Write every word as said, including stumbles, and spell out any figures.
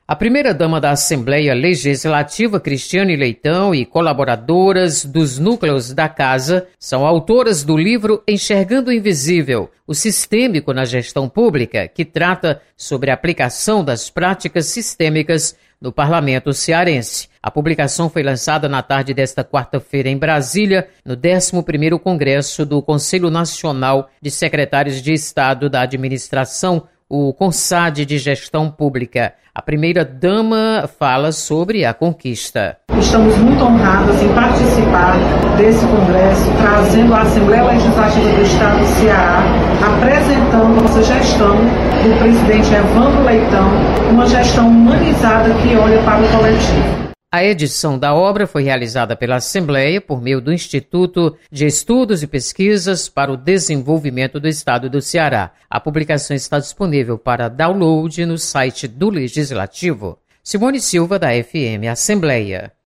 A primeira-dama da Assembleia Legislativa, Cristiane Leitão, e colaboradoras dos núcleos da Casa são autoras do livro Enxergando o Invisível, o Sistêmico na Gestão Pública, que trata sobre a aplicação das práticas sistêmicas no Parlamento cearense. A publicação foi lançada na tarde desta quarta-feira em Brasília, no décimo primeiro Congresso do Conselho Nacional de Secretários de Estado da Administração, o CONSAD de Gestão Pública. A primeira-dama fala sobre a conquista. Estamos muito honrados em participar desse congresso, trazendo a Assembleia Legislativa do Estado do Ceará, apresentando a nossa gestão do presidente Evandro Leitão, uma gestão humanizada que olha para o coletivo. A edição da obra foi realizada pela Assembleia por meio do Instituto de Estudos e Pesquisas para o Desenvolvimento do Estado do Ceará. A publicação está disponível para download no site do Legislativo. Simone Silva, da F M Assembleia.